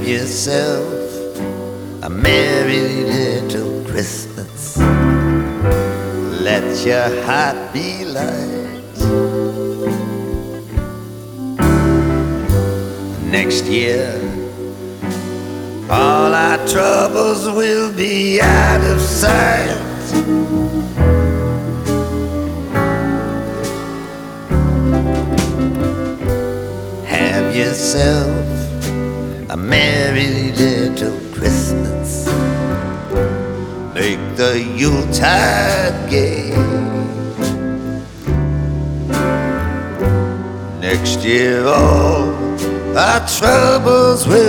Have yourself a merry little Christmas. Let your heart be light. Next year, all our troubles will be out of sight. Have yourself a merry little Christmas. Make the Yuletide gay. Next year all our troubles will